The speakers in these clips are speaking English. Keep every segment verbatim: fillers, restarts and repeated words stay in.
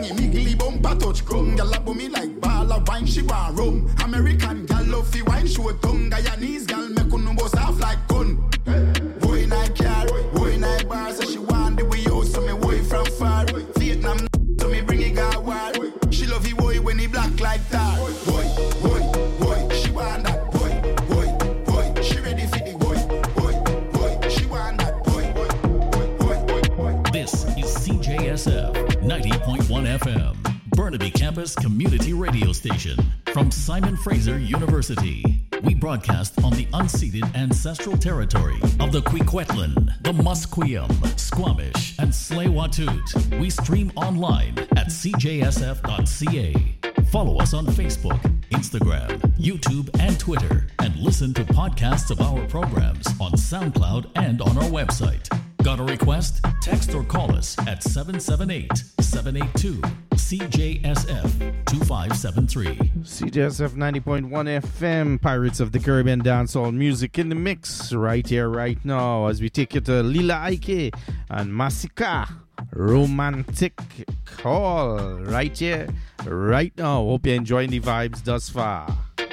Bang it, niggly bumper touch gum. Gyal a bum me like ball of wine, she want rum. American gyal love fi wine, show tongue. Guyanese gyal make unu bust off like gun. Boy in a car, boy in a bar, so she want the way out, so me boy from far. Vietnam, so me bring it go war. She love you boy when he black like tar. Boy, boy, boy, she want that. Boy, boy, boy, she ready for the boy, boy, boy, she want that. Boy, boy, boy, boy, boy. This is C J S F ninety point one F M, Burnaby Campus Community Radio Station. From Simon Fraser University, we broadcast on the unceded ancestral territory of the Kwikwetlan, the Musqueam, Squamish, and Tsleil-Waututh. We stream online at c j s f dot c a. Follow us on Facebook, Instagram, YouTube, and Twitter, and listen to podcasts of our programs on SoundCloud and on our website. Got a request? Text or call us at seven seven eight, seven eight two, C J S F two five seven three. C J S F ninety point one F M, Pirates of the Caribbean dancehall music in the mix right here, right now, as we take you to Lila Ike and Masika. Romantic Call right here, right now. Hope you're enjoying the vibes thus far.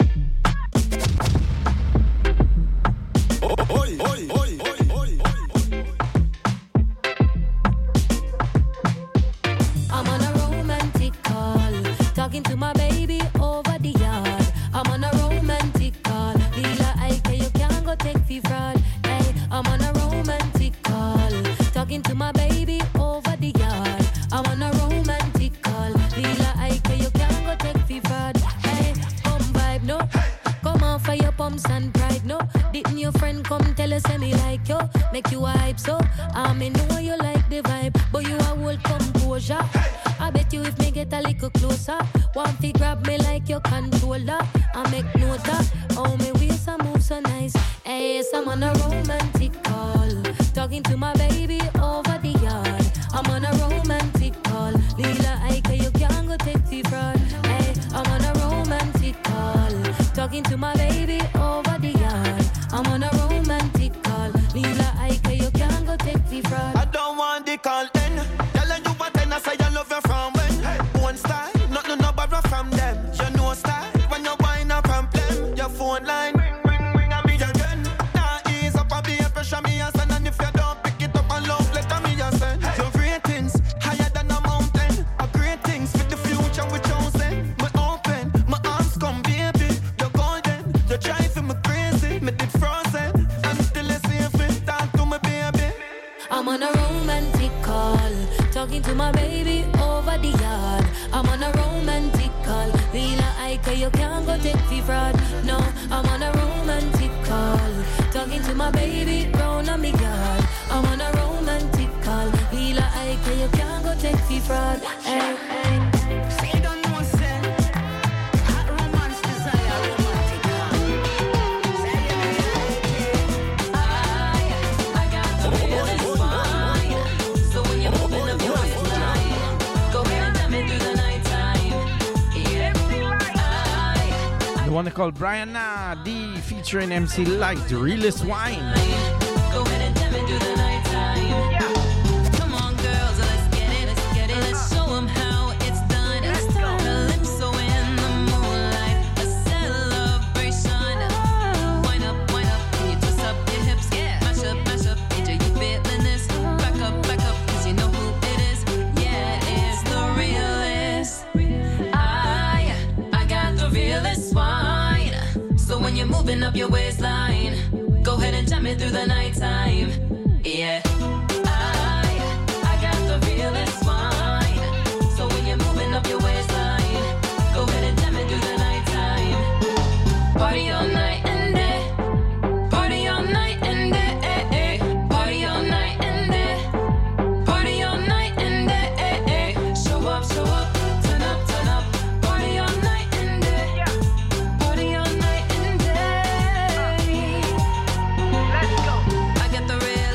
Oi, oi, oi, oi, oi. I'm on a romantic call, talking to my baby over the yard. I'm on a romantic call, Lila Ike, you can't go take fee fraud. Hey, I'm on a romantic call, talking to my baby over the yard. I'm on a romantic call, Lila Ike, you can't go take fee fraud. Hey, come vibe no, come on for your pumps and pride no. Didn't your friend come tell us me like yo, make you hype so? I mean know you like the vibe, but you a whole composure. I bet you if me get a little closer, want to grab me like your controller. I make note of how me waist and move so nice. Hey, yes, I'm on a romantic call, talking to my baby over the yard. I'm on a romantic call, Lila Ike, you can't go take the fraud. Hey, I'm on a romantic call, talking to my baby over the yard. I'm on a romantic call, Lila Ike, you can't go take the fraud. I don't want the call then. Tell you what then I say I love you from when. One style, nothing no borrow from them. You know style when you wind up from them. Your phone line ring ring ring and me again. Now ease up and be a pressure me a send, and if you don't pick it up and love letter me a send. Your ratings higher than a mountain. A great things with the future we chosen. Me open, my arms come baby. You're golden, you're driving me crazy. Me did frozen until I see if it talk to me baby. I'm on a romantic call, talking to my baby over the yard. I'm on a romantic call, Lila Ike, you can't go take fee fraud. No, I'm on a romantic call, talking to my baby round on me yard. I'm on a romantic call, Lila Ike, you can't go take fee fraud. Hey, hey. The one called Brian D featuring M C Light, Realist Wine. Go ahead and jam it through the night time. Yeah. Come on, girls, let's get it, let's get it. Let's show them how it's done. It's done. Calypso in the moonlight, a celebration. Wind up, wind up, can you twist up your hips? Yeah. Mash up, mash up, D J, you feeling this? Back up, back up, cause you know who it is. Yeah, it's the realest. I, I got the realest wine. So when you're moving up your waistline, go ahead and jam it through the nighttime. Yeah, I, I got the realest wine. So when you're moving up your waistline, go ahead and jam it through the nighttime. Party all night and day, party all night and day, eh, eh. Party all night and day, party all night and day, eh, eh. Show up, show up, turn up, turn up. Party all night and day, party all night and day. Let's go. I got the real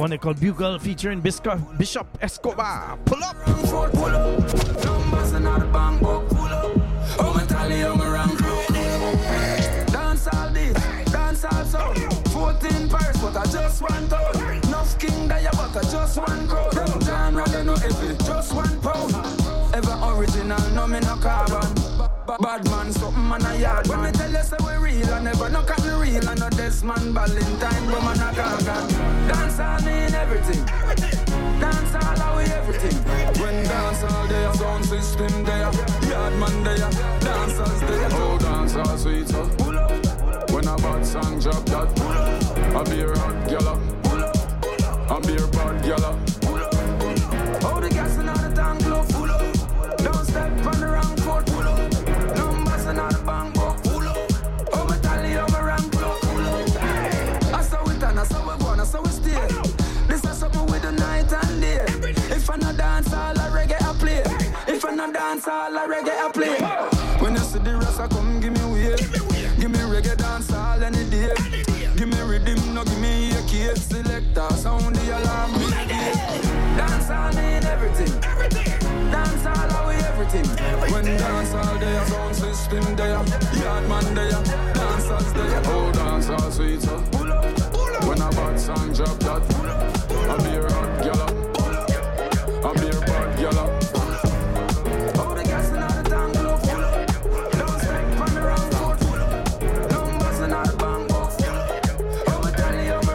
One they called Bugle featuring Bisco- Bishop Escobar. Pull up. Pull up. Numbers and all the bang book. Pull up. Oh, my tally, oh, my rank. Dance all this, dance all so. fourteen pairs, but I just want out. Enough king there, but I just want crowd. Them John rather no heavy, just one pound. Ever original, no me no carbon. Bad man, something man a yard. When me tell you say we real, I never no cut me real. I know this man Valentine, but man a gargan. Dance all mean everything. Dance all are we everything. When dance all there, sound system there. Yard man there, dancers there. Oh, dance all sweet, so. When a bad song drop that, I be a hot gala. I be a bad gala. Oh, the gas and all the tank low. Don't step on the wrong foot. Numbers and all the bang book. Oh, my tally, oh, my rank low. I saw it and I saw it born, I saw it stay. This is something with the night and day. If I no dance, all I reggae I play. If I no dance, all I reggae I play. When you see the rest, I come give me way. Give me reggae dance all any day. Give me rhythm, no give me a cake. Selector, sound the alarm. Dance all mean everything. Dance all are we everything. When dance all there, sound system there. Yard man there, dancers there. Oh, dance all sweet, so. When a bad song drop that, I be a hot gala. I be a bad gala. Oh, the gas and all the tank low. Don't step on the wrong foot. Numbers and all the bang book. Oh, my tally, oh,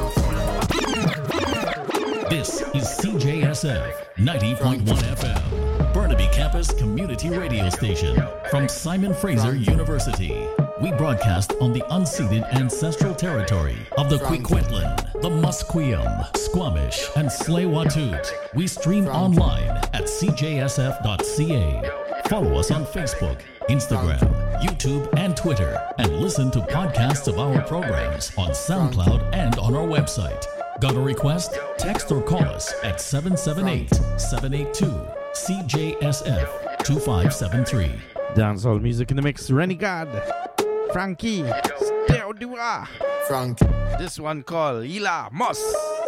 my rank. This is C J S F ninety point one F M, Burnaby Campus Community Radio Station from Simon Fraser University. We broadcast on the unceded ancestral territory of the Kwikwetlan, the Musqueam, Squamish, and Tsleil-Waututh. We stream online at c j s f dot c a. Follow us on Facebook, Instagram, YouTube, and Twitter, and listen to podcasts of our programs on SoundCloud and on our website. Got a request? Text or call us at seven seven eight, seven eight two, C J S F two five seven three. Dancehall music in the mix. Renegade, Frankie, Theodora, Frank. This one called Ila Moss.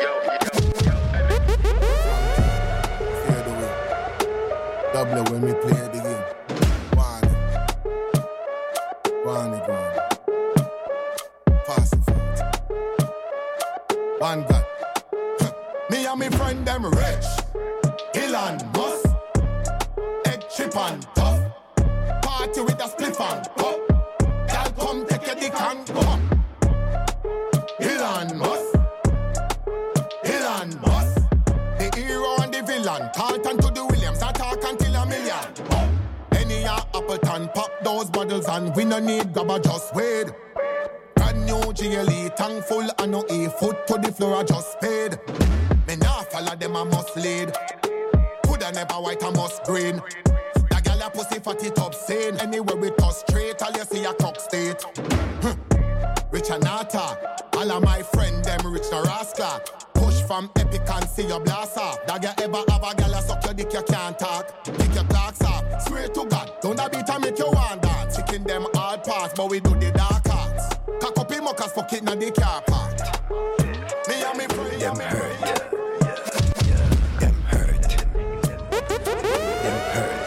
Double when we play the game. One, one, one. Fast and fast. One gun. Me and me friend them rich. Elon Musk. Egg chip and tough. Party with a spliff and cup. Y'all come take your dick and go up. Elon Musk. Elon Musk. The hero and the villain. Carlton to the Williams. I talk until a million. Any a Appleton pop those bottles and we no need grabber, just wait. Brand new G L E thankful and no A foot to the floor I just paid. Me nah follow them I must lead. Coulda never white I must green. That gal a pussy fat it up sane. Anywhere we touch straight all you see a cock state. Huh. Rich and Nata. All of my friend them rich no rascal. Push from epic and see your blast off. That you ever have a gal a suck your dick you can't talk. Pick your clocks off. Swear to God, don't a beat and make you want dance. Chicken them hard parts, but we do the dark arts. Cock up in muckers, fuck it in the car part. Me and me friend, them hurt. Them hurt. Them hurt.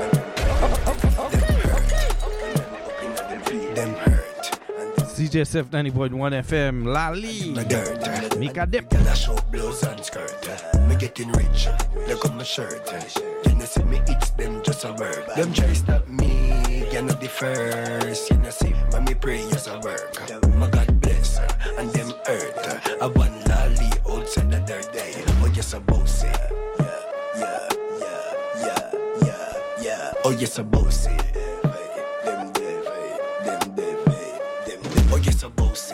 Them hurt. C J S F ninety point one F M, Lali, Mika Dip. Girl, I show blouse and skirt. Me getting rich, look at my shirt. You know see me itch them just a word. Them try stop me, you're not the first. You know see, when me pray yes a work. My God bless, and them earth. I want Lali outside the third day. Oh yes a bossy, yeah, yeah, yeah, yeah, yeah, yeah. Oh yes a bossy. Them they, them they, them they. Oh yes a bossy.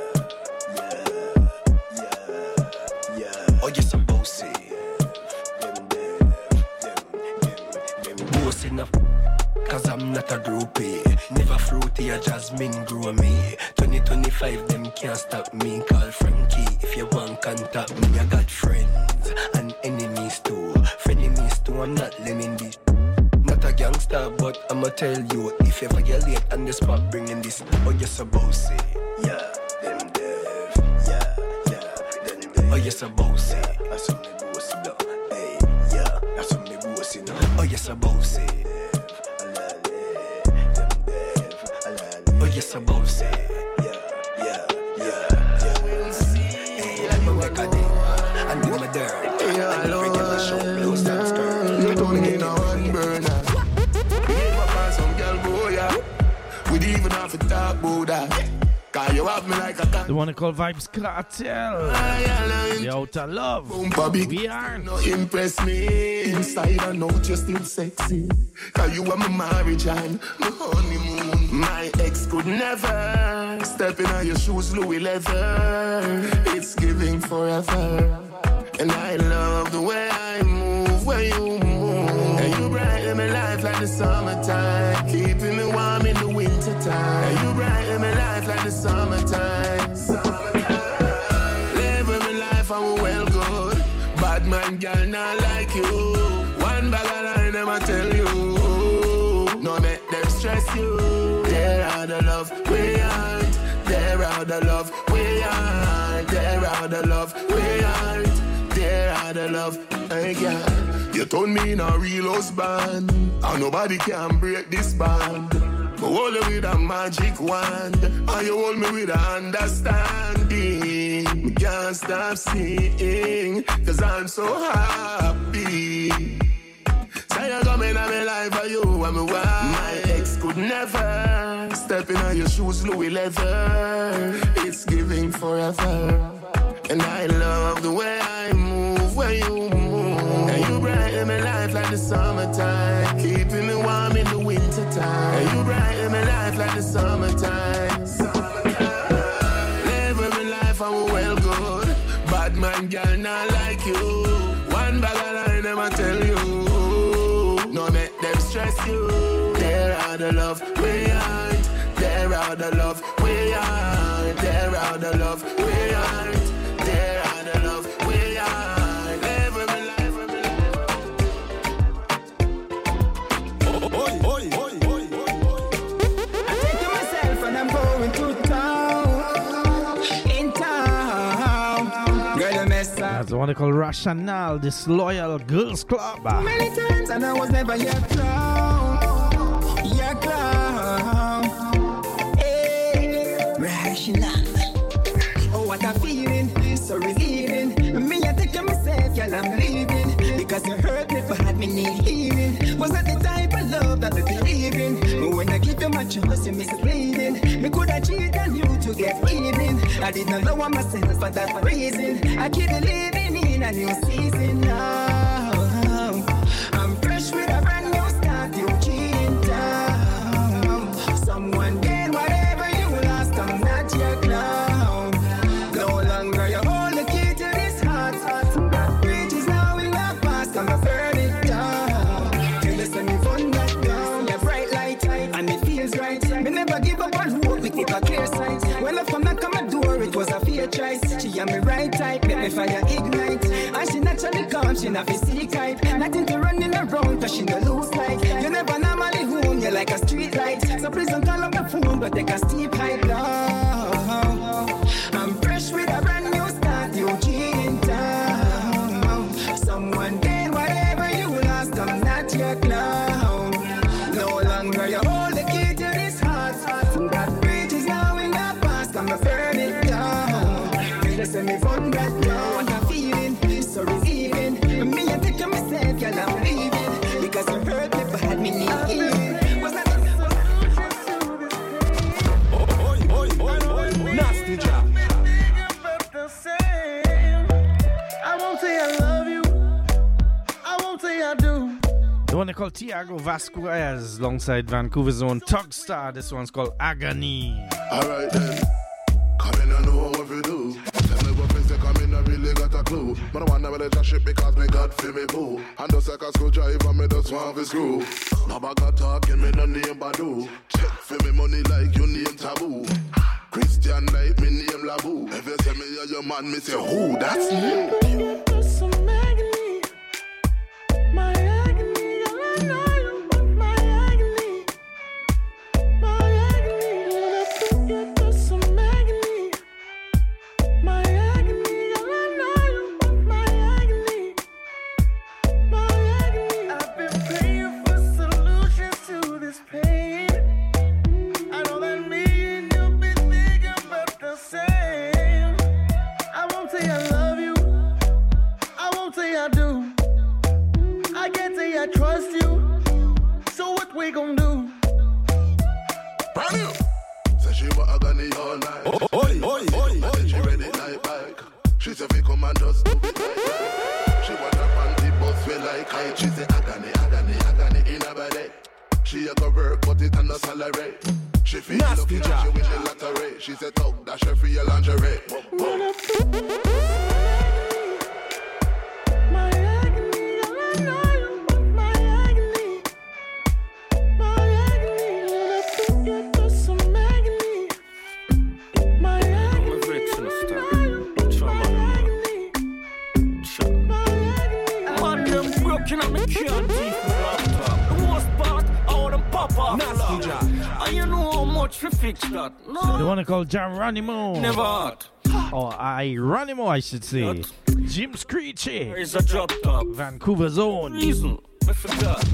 Oh yes, I'm bossy. Them, them, them, them, them bossy enough. Cause I'm not a groupie. Never fruity, a jasmine grow me. twenty twenty-five, them can't stop me. Call Frankie if you want contact me. I got friends and enemies too. Frenemies too, I'm not learning this. Not a gangster, but I'ma tell you. If you ever get late on the spot bringing this. Oh yes, I'm bossy. Yeah, them dev. Yeah, yeah, them dev. Oh yes, a bossy. That's what me bossy now. Hey, yeah, that's what me bossy now. Oh, yes, a bossy. Oh, yes, a bossy. Yeah, yeah, yeah, yeah. Hey, let me work a day. And do my dirt. Yeah, Lord. You don't need no one burner. Give up on some girl, boy, yeah. We don't even have to talk about that. Cause you have me like a cat. The one they call Vibes Cartel. The outer love. We aren't. No impress me. Inside and out you're still sexy. Cause you are my marriage and my honeymoon. My ex could never step in on your shoes, Louis leather. It's giving forever. And I love the way I move, where you move. And you brighten my life like the summertime, keeping me warm in the wintertime. And you brighten my life like the summertime, summertime. Living my life, I'm well good. Bad man, girl, not like you. One bag of line, I'ma tell you. No make them stress you. They're out of love, we aren't. They're out of love, we aren't. They're out of love, we aren't. They're out of love, hey girl. You turn me in a real husband, and nobody can break this band. But hold you with a magic wand, and you hold me with a understanding. I can't stop seeing, cause I'm so happy. Say you're coming in my life for you, I'm a wife. My ex could never step in on your shoes, Louis leather. It's giving forever. And I love the way I move, where you move. And you brighten my life like the summertime, keeping me warm in the wintertime. And you brighten my life like the summertime, summertime. Living my life, I'm well good. Bad man, girl, not like you. One bag of line, I'ma tell you. No make them stress you. They're out of love, we aren't. They're out of love, we aren't. They're out of love, we aren't. They're out of love, we are. Living my life, living my life. Oi, oi, oi, oi, oi. I'm taking myself and I'm going to town. In town. Girl, you mess up. That's the one they call Rationale, Disloyal Girls Club. Many times and I was never your clown. Your clown. Hey, Rationale. Oh, what a feeling. So relieving. Me, I take care myself, girl, I'm leaving. Because you hurt me, but had me need healing. Was that the type of love that you believe in? But when I give you my trust, you misleading. Me could have cheated on you to get even. I did not lower myself for that reason. I keep believing in a new season now. I'm fresh with a brand new start, you cheating down. Someone gain whatever you lost, I'm not your clown. No longer you hold the key to this heart. That bridge is now in the past, I'ma burn it down. Till you send me fun that down. Your bright light, and it feels right. Me never give up on hope, we keep a clear sight. When I come knock on my door, it was a fair choice. She and me right type, make me fire ignite. And she naturally calm, she not fi seek hype. Nothing to running around, cause she no lose like. You never normally home, you like a street light. So please don't call up the phone, but take a steep hike. Oh, I'm fresh with a brand new start, you cheating down. Someone gain whatever you lost, I'm not your clown. No longer you hold the key to this heart. That bridge is now in the past, I'ma burn it down. Really send me fun that down. What I'm feeling, so relieving. Me, I think of myself, girl, I'm leaving. Because you hurt me, but had me need healing. Was that nasty job? I won't say I love you. I won't say I do. The one they call Tiago Vasquez alongside Vancouver's own Tugstar. This one's called Agony. Alright then, come in and know what we do. Tell me what things they come in, I really got a clue. But I want a relationship because me got feel me boo. And just like a screwdriver, me just want to screw. Baba got talking, me no name Badu. Check for me money like you name Taboo. Christian like me name Labu. If you say me you're your man, me say who? That's you. Some agony, my agony, all I know you want my agony, my agony. When I put you through some agony, my agony, all I know you agony all night. Oi, oi, oi, oi. And she ready like bike. She say, "We come and just do it like that." She want a panty bus we like high. She say, "Agony, agony, agony in her body." She a go work, but it and no salary. She feel lucky like she win the lottery. She say, "Talk dash her for your lingerie." My agony, all I know you want my agony. My agony, let us get to some agony. My agony, I'm a victim of all I stuff. know you want Trauma. my agony. My agony, Man, them broken up, me can't teeth my laptop. The worst part, how them pop off. Nasty Jack. And you know how much we fix that. The No, one called Geronimo. never hard. Or Ironimo, I should say. Jim Screechy. There is a drop top. Vancouver's own. Reason, I forgot.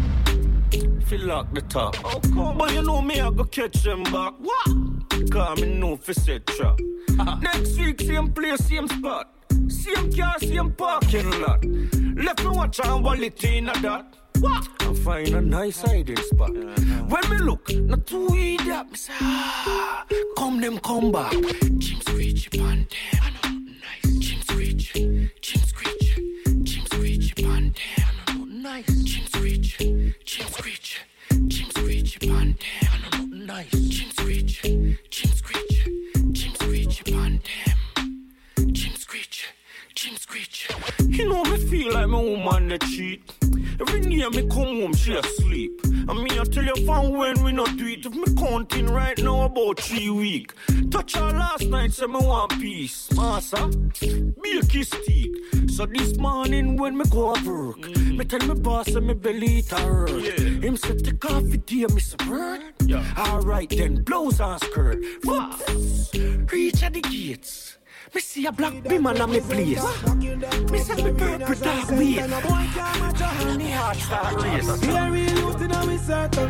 Feel like the top. Oh, come. But you know me, I go catch them back. What? Cause me know for set trap. Next week, same place, same spot. Same car, same parking lot. Left me watch and wallet in a dot. What? I find a nice hiding spot. When me look, not too idiot, me say, ah, come them come back. Jim Screechy pan them, I know nice. Jim Screechy, Jim Screechy, Jim Screechy pan them, I know nice. Jim Screechy, Jim Screechy, Jim Screechy pan them, I know nice. Jim Screechy, Jim Screechy, Jim Screechy pan them, Jim Screechy, Jim Screechy. You know me feel like my woman that cheat. Every day me come home, she asleep. And me I tell you from when we not do it. If me counting right now about three week. Touch her last night, say me want peace. Massa, be a kiss teeth. So this morning when me go to work, mm. me tell me boss say me belly it hurt. Yeah. Him say take off the day, me say bird. Yeah. Alright then, blouse and skirt. Wow. Reach at the gates. Me see a black beam on me place. Me say me purple dark wave. Me heart start race. be a real youth in our circle.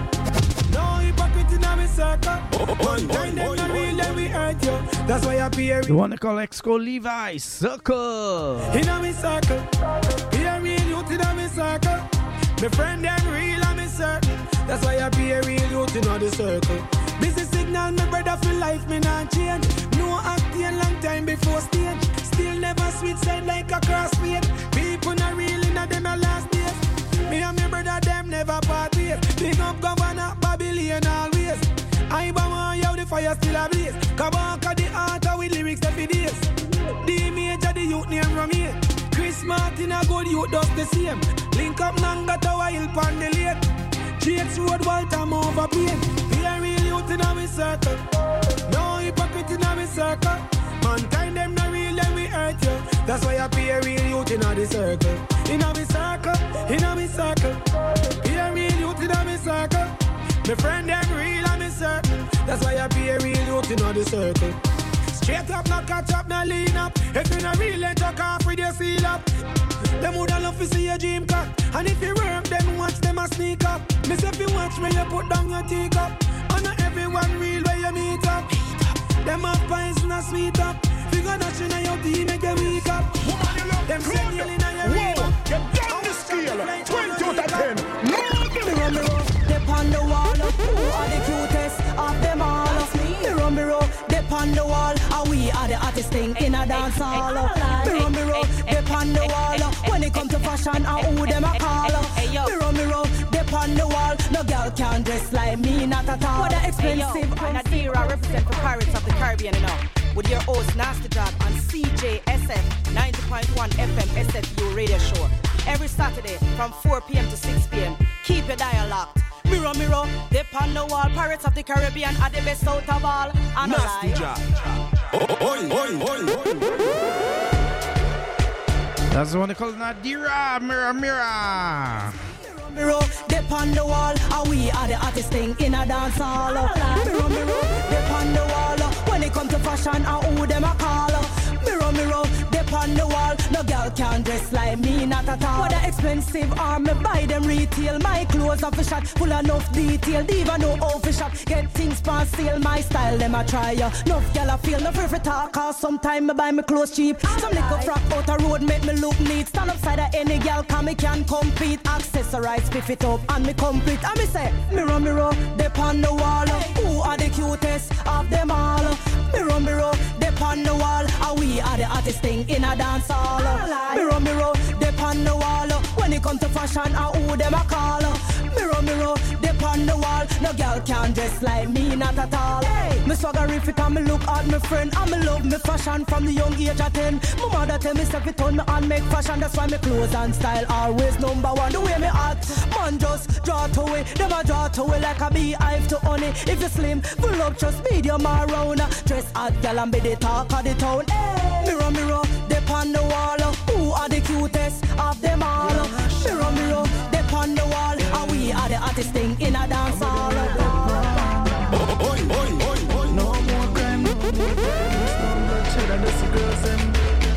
No hypocrite in our circle. One time them not real, then we hurt you. That's why I be a The real one called Exco Levi. Circle. in our circle. Be a real youth in our circle. My friend them real, I'm certain. That's why I be a real youth in our circle. Busy signal, my brother for life, me not change. No acting long time before stage. Still never sweet side like a crossfade. People not real in a them a last days. Me and my brother them never part ways. Big up Governor Babylon always. I bomb you the fire still a blaze. Kabaka the art with lyrics every days. The major the youth name from here. Chris Martin a good youth does the same. Link up Nanga to Wild Pan the lake. G X Road Walter move a plane. Be a real youth in our circle. No hypocrite in our circle. Mankind them not real, then we hurt you. That's why I be a real youth in our circle. In our circle, in our circle. Be a real youth in our circle. My friend them real, I'm certain. That's why I be a real youth in our circle. Straight up, not catch up, not lean up. If you not real, then chuck off with your seal up. Them woulda love to see your dream cut. And if you work, then watch them a sneak up. Miss if you watch when you put down your teacup. And not everyone real where you meet up. Them up pints not sweet up. Figure that you know your team make you weak up. Them send you in your real. Get down the scale. twenty out of ten. Mirror, mirror, dip on the wall. Who are the cutest of them all? Mirror, mirror, dip on the wall. And we are the artist thing in a dance hall. Mirror, mirror, dip on the wall. When it come to fashion, and who them a call? Mirror, mirror, dip on the wall. No girl can dress like me, not at all. What a expensive. Nadira represent for Pirates of the Caribbean, you know. With your host, Nasty Jack, on C J S F ninety point one F M S F U radio show. Every Saturday from four p.m. to six p.m. Keep your dial locked. Mirror, mirror, dip on the wall. Pirates of the Caribbean are the best out of all. And Nasty Jack. Oi, oi, oi, oi. That's the one they call Nadira. Mirror, mirror. Mirror, dip on the wall. And we are the artist thing in a dance hall. Mirror, mirror, dip on the wall. When it come to fashion, and who them a call? Mirror, mirror, dip on the wall. No girl girl can't dress like me, not at all. Whether expensive or me buy them retail. My clothes off a shot, full enough detail. Diva no off a shop, get things for sale. My style, them I try ya. Enough gal I feel no free for talk. Cause sometime me buy me clothes cheap. Some little frock out a road make me look neat. Stand upside of any gal, can me can compete. Accessorize, spiff it up, and me complete. And me say, mirror, mirror, dip on the wall. Who are the cutest of them all? Mirror, mirror, dip on the wall. And we are the artist thing in a dance hall. Mirror, mirror, dip on the wall. When it come to fashion, and who them a call? Mirror, mirror, dip on the wall. No girl can dress like me, not at all. Hey, me swaggerific and me look at my friend. And me love me fashion from the young age of ten. My mother tell me step it on me and make fashion. That's why me clothes and style always number one. The way me act, man just draw to it. Them a draw to it like a beehive to honey. If you slim, full up just medium or round. Dress hot girl and be the talk of the town. Hey. Mirror, mirror, dip on the wall. Who are the cutest of them all? Mirror, mirror, dip on the wall. And we are the artist thing in a dance hall. No more crime, no more violence, no bloodshed, and this girls and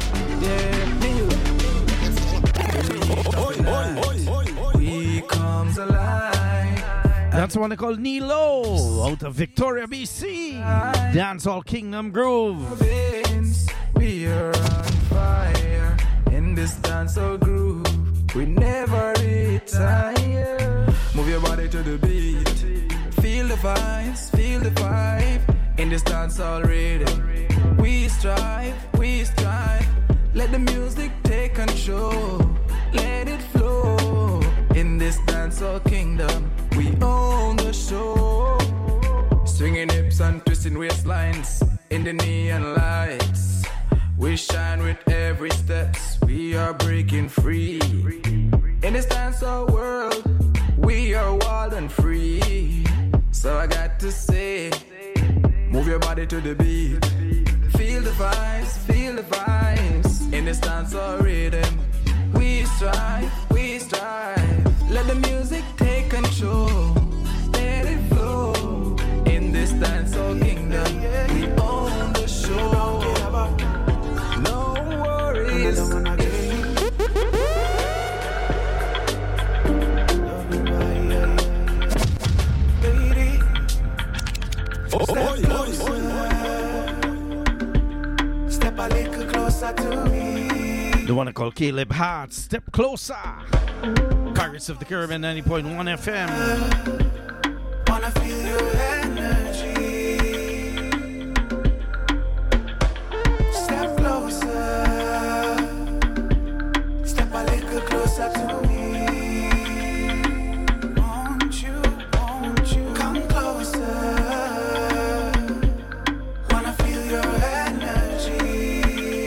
yeah, we comes alive. That's one they call Nilo out of Victoria, B C. Dancehall Kingdom Groove. We are on fire in this dancehall groove. We never retire. Move your body to the beat. Feel the vibes, feel the vibe. In this dancehall rhythm, we strive, we strive. Let the music take control. Let it flow. In this dancehall kingdom, we own the show. Swinging hips and twisting waistlines in the neon lights. We shine with every steps. We are breaking free. In this dancehall world, we are wild and free. So I got to say, move your body to the beat. Feel the vibes, feel the vibes. In this dancehall rhythm, we strive, we strive. Let the music take control. Let it flow. In this dancehall kingdom, we own the show. No worries. Step closer. Step a little closer to me. The one I call Caleb Hart. Step closer. Pirates of the Caribbean ninety point one F M. Wanna feel your energy. Step closer. Step a little closer to me. Won't you, won't you come closer? Wanna feel your energy.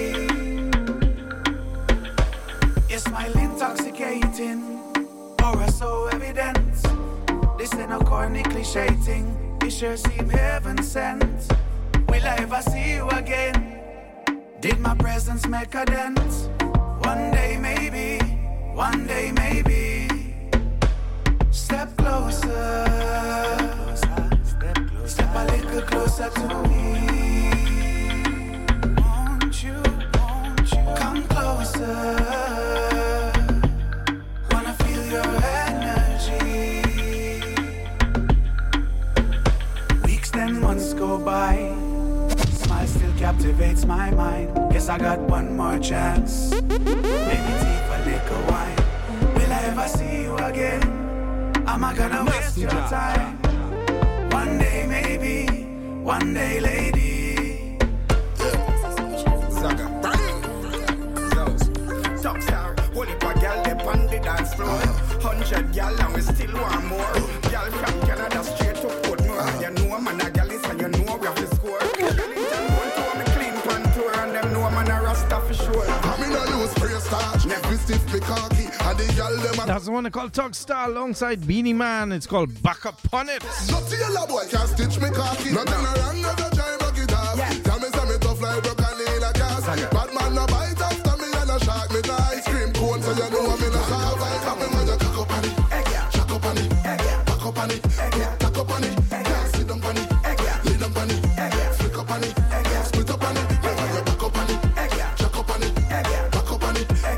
Your smile intoxicating, aura so evident. This ain't no corny cliche thing. You sure seem heaven sent. Will I ever see you again? Did my presence make a dent? One day maybe, one day maybe. Step closer, step a little closer to me. Won't you, won't you come closer? Wanna feel your energy. Weeks then months go by. Smile still captivates my mind. Guess I got one more chance. Maybe take a little wine. Will I ever see you again? Am I gonna waste your time? One day maybe, one day lady. Zaga, top star, hold up a girl up on the dance floor. Hundred girl and we still want more. Girl from Canada straight to Portmore. You know man a girl is and you know we have to score. That's the one they call Tug Star alongside Beanie Man. It's called Back Up On It. Not see a boy can't stitch me cocky. Nothing wrong with the try rock it off. Tell me some me tough like broccoli in a gas. Bad man no bite after me and a shark me the ice cream cone. So you know I'm in a soft like I'm in when you cock up on it. Chuck up on it. Back up on it. Tack up on it. Sit down on it. Lay down on it. Flick up on it. Split up on it. Back up on it. Chuck up on it. Back up on it.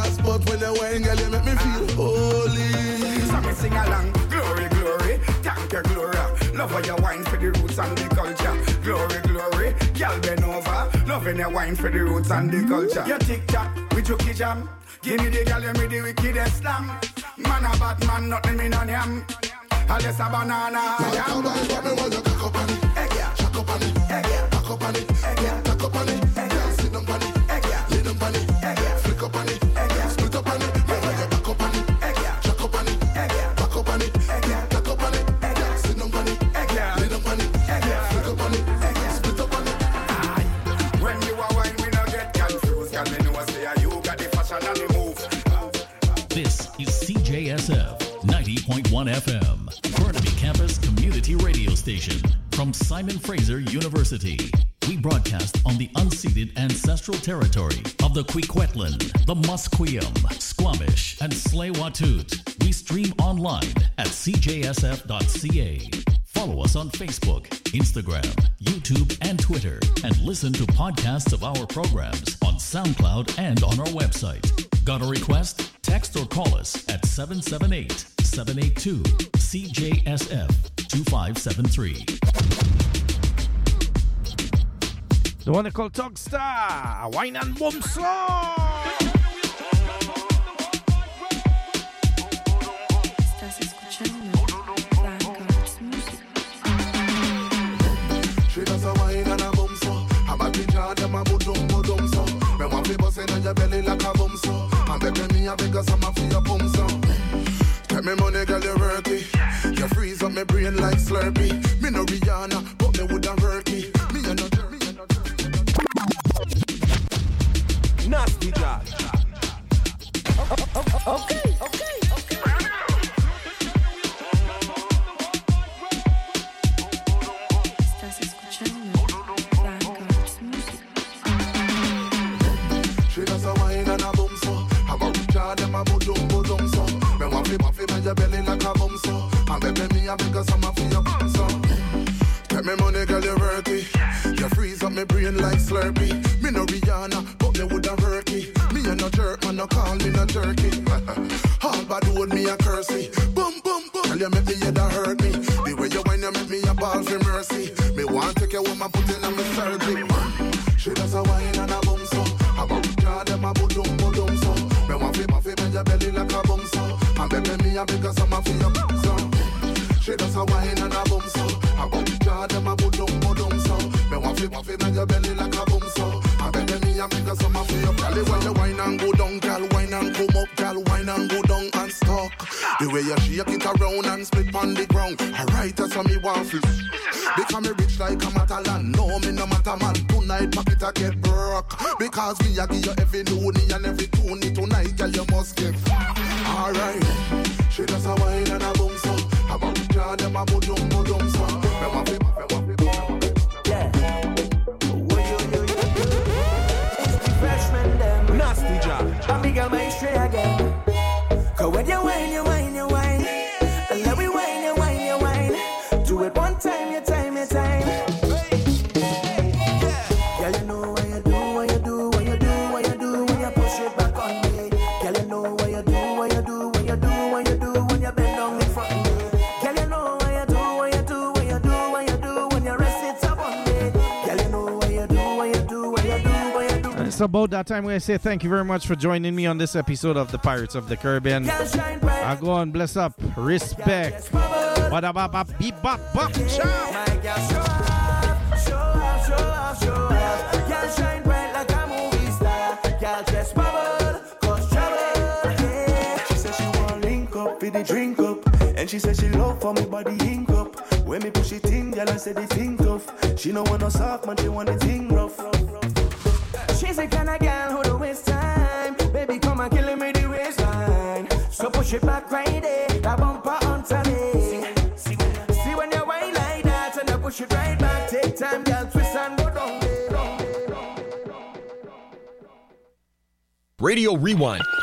last, but when you wine, girl, you make me feel holy. So me sing along, glory, glory, thank you, Gloria. Love how you wine for the roots and the culture. Glory, glory, girl bend over. Loving your wine for the roots and the culture. You tick tock with your jam. Give me the girl, you me the wickedest slam. Man a bad man, nothing me on him. Unless a banana. Come by for me while you cock up on it. Egg yeah, chuck up on it. Egg yeah, cock up on it. Egg yeah, tuck up on it. Egg yeah, sit down on it. Egg yeah, lay down on it. Egg yeah, flick up on it. Egg yeah, split up on it. While you cock up on it. Egg yeah, chuck up on it. Egg yeah, back up on it. Egg yeah, tuck up on it. Egg yeah, sit down on it. Egg yeah, lay down on it. Egg yeah, flick up on it. Egg yeah, split up on it. When you are wine, we not get confused. Cause me know say you got the fashion and the move. This is C J S F ninety point one F M, Burnaby Campus Community Radio Station from Simon Fraser University. We broadcast on the unceded ancestral territory of the Kwikwetlan, the Musqueam, Squamish, and Tsleil-Waututh. We stream online at c j s f dot c a. Follow us on Facebook, Instagram, YouTube, and Twitter, and listen to podcasts of our programs on SoundCloud and on our website. Got a request? Text or call us at seven seven eight, seven eight two, C J S F two five seven three. The one they call Tug Star, Wine and Boom Song. She does a wine and a boom so. I'm a picture them a budum budum so. Me want fi bust inna your belly like a boom so. And baby me a beg some of your boom so. Take me money, girl, you work it. You freeze up my brain like Slurpee. Me no Rihanna, but me woulda work it. Me a no jerk. Nasty Judge. Okay, okay, okay. Estás escuchando Blackguards Music. She does a wine and a boom so. I'm a picture them a budum budum so. Me want fi buff inna your belly like a boom so. And baby me a beg some of your boom so. Take me money, girl, you work it. You freeze up my brain like Slurpee. Me no Rihanna, but me woulda work it. Me a no jerk, man, no call me no turkey. All bad would me a curse it. Boom, boom, boom. Tell you make me head a hurt me. The way you whine, you make me a ball for mercy. Me want take your woman, put in on me surgery. She does a wine and a boom so. I'm a picture them a budum budum so. Me want fi buff in your belly like a boom so. And baby me a beg some of your boom so. She does a wine and a boom so. I'm a picture them a budum budum so. Me want fi buff in your belly like a boom so. And baby me a beg some of your belly. When you wine and go down, girl, wine and come up, girl, wine and go down and stuck. The way you shake it around and split on the ground. Alright, that's how me want fi. Because me rich like a Matalan. No, me no matter man. Tonight pocket I get broke. Because me a give you every noonie and every toonie. Tonight, girl, you must give. Alright. She does a wine and a boom so. I'm a picture them a budum budum so. Me want fi, me want fi, me want fi. Nasty Judge. I'm big on my stray again. Cause when you whine, you whine, you whine. And let me whine, you whine, you whine. Do it one time, you time, you time. Girl, you know what you do, what you do, what you do, what you do when you push it back on me. Girl, you know what you do, what you do, what you do, what you do when you bend down in front of me. Girl, you know what you do, what you do, what you do, what you do when you rest it up on me. Girl, you know what you do, what you do, what you do, what you do. And it's about that time where I say thank you very much for joining me on this episode of the Pirates of the Caribbean. I go on, bless up, respect. Bada baba beep bop bop chop. My girl, show off, show off, show off, show off. Girl, shine bright like a movie star. Girl, dress bubble, cause trouble. Yeah. She said she want link up with the drink up, and she said she love for me body ink up. When me push it in, girl, I said the thing tough. She no want no soft man, she want the thing rough. She's the kind of girl who don't waste time. Baby, come and kill me the waistline. So push it back right there, that bumper onto me. See when you whine like that, and I push it right back. Take time, girl, twist and go down there. Radio Rewind.